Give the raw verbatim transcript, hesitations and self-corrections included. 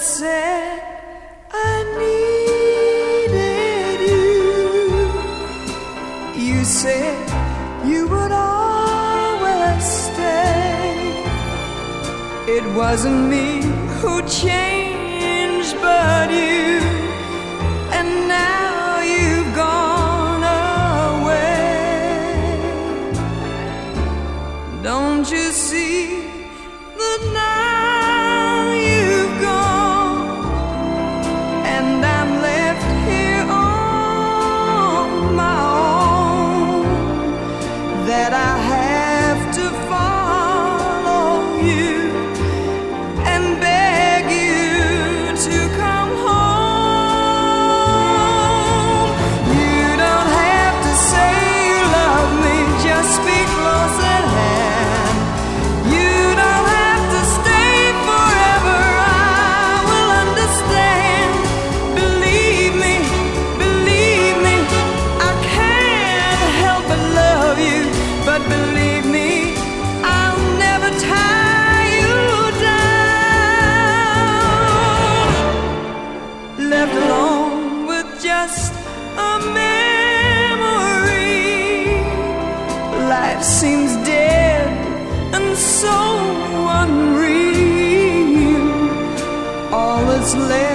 said I needed you. You said you would always stay. It wasn't me who changed but you. And now you've gone away. Don't you see that now you've gone, and I'm left here on my own, that I have to follow you and beg you to come home. You don't have to say you love me, just speak close at hand. You don't have to stay forever, I will understand. Believe me, believe me, I can't help but love you. But believe me, I'll never tie you down. Left alone with just a memory, life seems dead and so unreal. All that's left